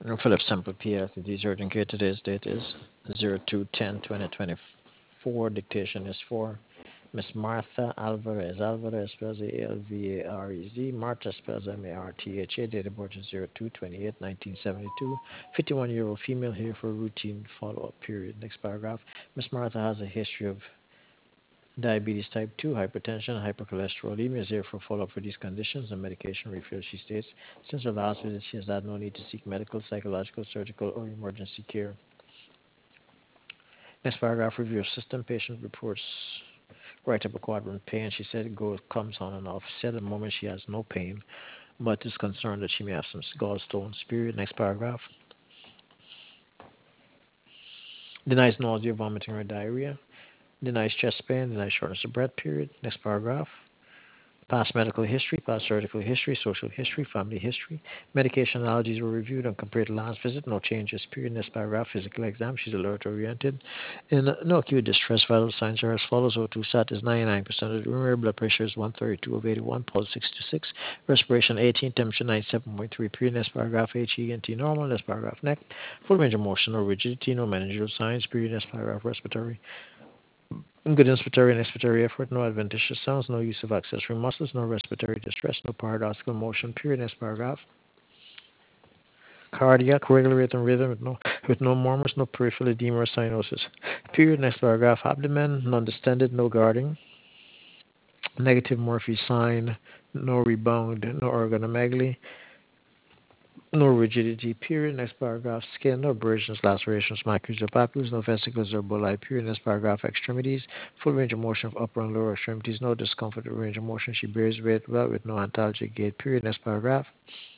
Philip Sample PS, the urgent care. Today's date is 02/10/2024. Dictation is for Miss Martha Alvarez. Alvarez spells Alvarez. Marta spells Martha. Date of birth is 02/28/1972. 51-year-old female here for routine follow-up period. Next paragraph. Miss Martha has a history of diabetes type 2, hypertension, hypercholesterolemia is here for follow-up for these conditions and medication refill, she states. Since her last visit, she has had no need to seek medical, psychological, surgical, or emergency care. Next paragraph, review of system. Patient reports right upper quadrant pain. She said it comes on and off. She said at the moment she has no pain, but is concerned that she may have some gallstones. Period. Next paragraph. Denies nausea, vomiting, or diarrhea. Denies chest pain. Denies shortness of breath. Period. Next paragraph. Past medical history, past surgical history, social history, family history. Medication allergies were reviewed and compared to last visit. No changes. Period. Next paragraph. Physical exam. She's alert oriented. In no acute distress, vital signs are as follows. O2 sat is 99% of the room. Blood pressure is 132 of 81. Pulse 626. Respiration 18. Temperature 97.3. Period. Next paragraph. HENT normal. Next paragraph. Neck. Full range of motion. No rigidity. No meningeal signs. Period. Next paragraph. Respiratory. Good inspiratory and expiratory effort, no adventitious sounds, no use of accessory muscles, no respiratory distress, no paradoxical motion. Period. Next paragraph. Cardiac, regular rhythm with no murmurs, no peripheral edema or cyanosis. Period. Next paragraph. Abdomen, non-distended, no guarding. Negative Murphy sign, no rebound, no organomegaly, no rigidity. Period. Next paragraph. Skin, no abrasions, lacerations, macules or papules, no vesicles or bulli. Period. Next paragraph. Extremities, full range of motion of upper and lower extremities, no discomfort or range of motion. She bears weight well with no antalgic gait. Period. Next paragraph.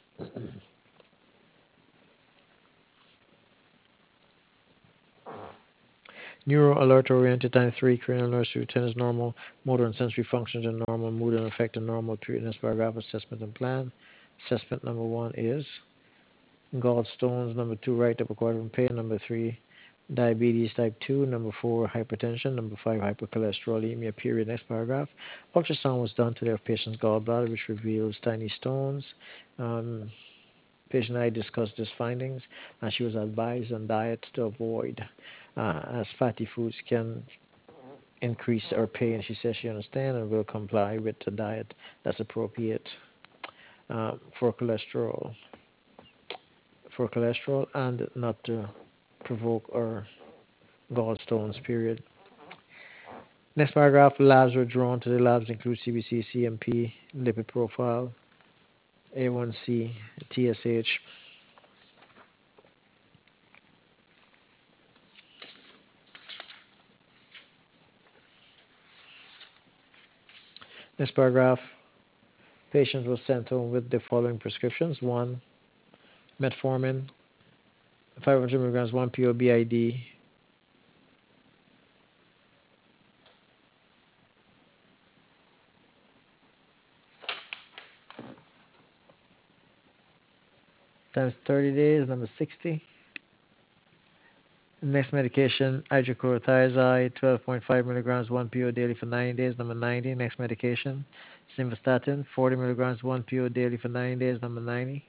Neuro alert oriented time 3, cranial nerve routine is normal, motor and sensory functions are normal, mood and affect are normal. Period. Next paragraph. Assessment and plan. Assessment number 1 is gallstones. Number 2, right upper quadrant pain. Number 3, diabetes type 2. Number 4, hypertension. Number 5, hypercholesterolemia. Period. Next paragraph. Ultrasound was done today of patient's gallbladder, which reveals tiny stones. Um, Patient and I discussed these findings, and she was advised on diet to avoid, as fatty foods can increase her pain. She says she understands and will comply with the diet that's appropriate for cholesterol, and not to provoke or gallstones. Period. Next paragraph. Labs were drawn. To the labs include CBC, CMP, lipid profile, A1C, TSH. Next paragraph. Patient was sent home with the following prescriptions: one, metformin, 500 milligrams, 1 PO BID, times 30 days. Number 60. Next medication, hydrochlorothiazide, 12.5 milligrams, 1 PO daily for 9 days. Number 90. Next medication, simvastatin, 40 milligrams, 1 PO daily for 9 days. Number 90.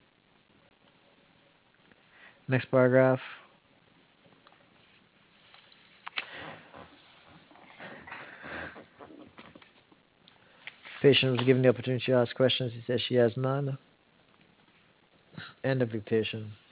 Next paragraph. Patient was given the opportunity to ask questions. He says she has none. End of dictation.